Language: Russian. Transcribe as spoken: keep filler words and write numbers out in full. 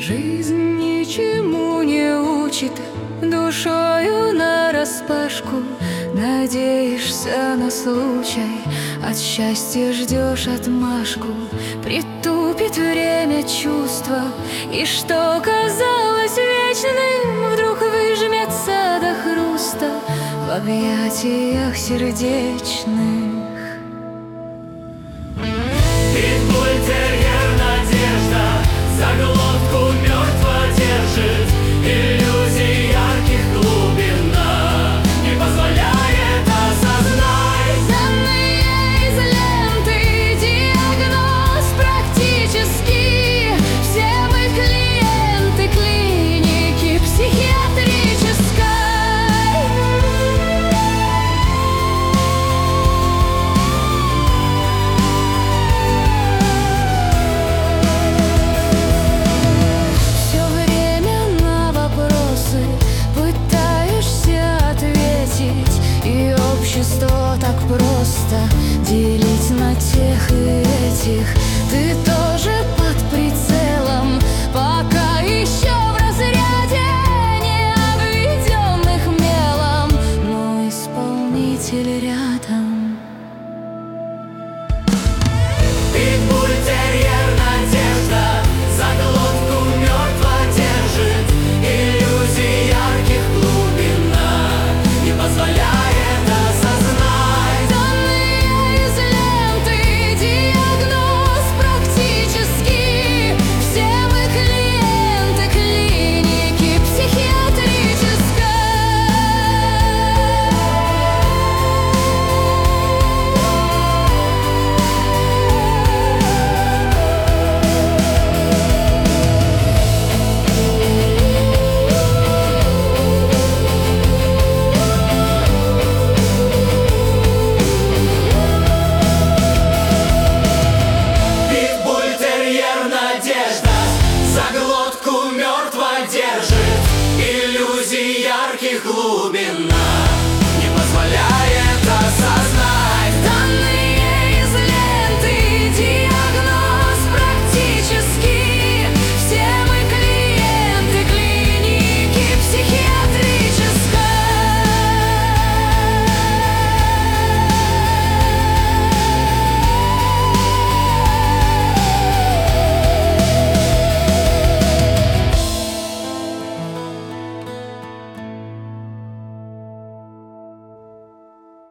Жизнь ничему не учит, душою нараспашку надеешься на случай, от счастья ждешь отмашку. Притупит время чувства, и что казалось вечным вдруг выжмется до хруста в объятиях сердечных. Питбуль-терьер надежда за глотку мертво держит, иллюзий ярких глубина не позволяет осознать. Данные из ленты, диагноз практически, все мы клиенты клиники психиатрической. Все время на вопросы пытаешься ответить, и общество так просто делить на тех и этих. Ты тоже под прицелом, пока еще в разряде не обведенных мелом, но исполнитель рядом.